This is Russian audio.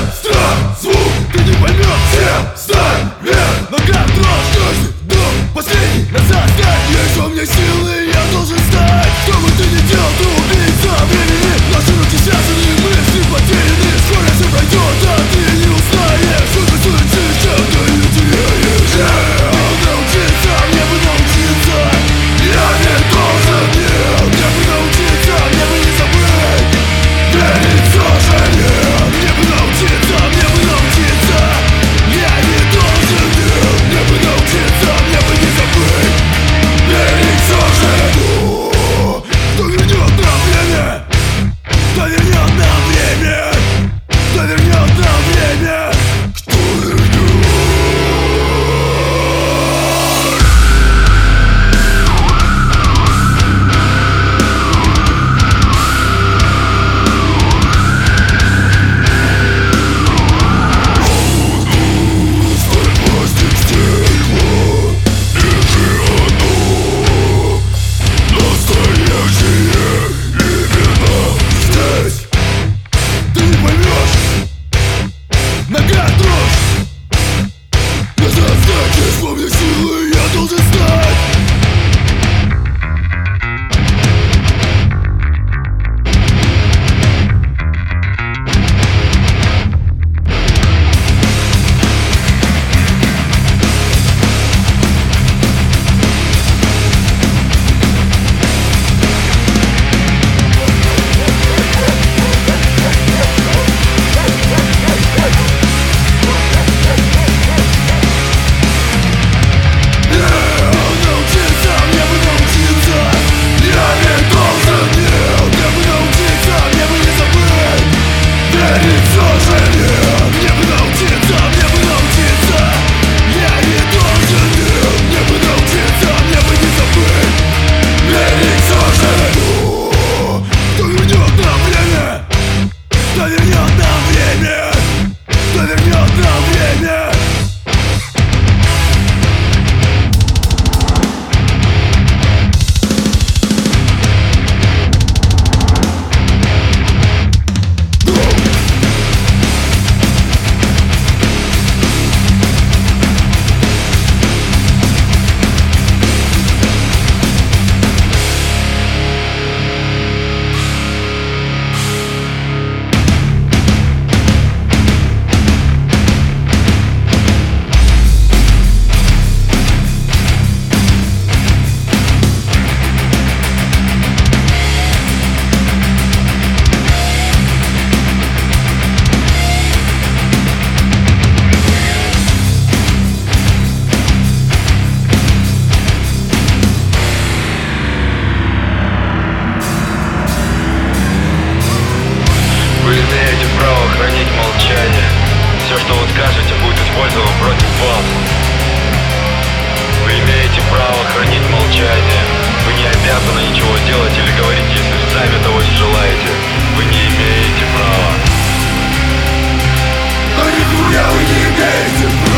страх, звук, ты не поймешь. Всем стань, вверх, нога дрожь. Каждый дом, последний назад. Есть во мне силы, я должен стать. Что бы ты ни делал, ты убийца времени. Наши руки связаны, мысли потеряны. Скоро все пройдет, а ты не узнаешь. Сколько стоит жизнь, чем ты не теряешь. Научиться, мне бы научиться. Я не должен, нет. Мне бы научиться, мне бы не забыть. Верить все же нет. Мне бы научиться, мне бы научиться. Я не должен, нет. Мне бы научиться, мне бы не забыть. Верить все же. Кто вернет нам время? Кто вернет нам время? Кто вернет нам время? Кто вернет? Нога дрожь. Назад стать, есть во мне силы, я должен стать. Кто вернет нам время? Кто вернет нам время? Вы имеете право хранить молчание. Все, что вы скажете, будет использовано против вас. Вы имеете право хранить молчание. Вы не обязаны ничего делать или говорить, если сами того не желаете. Вы не имеете права. А не вы не имеете права.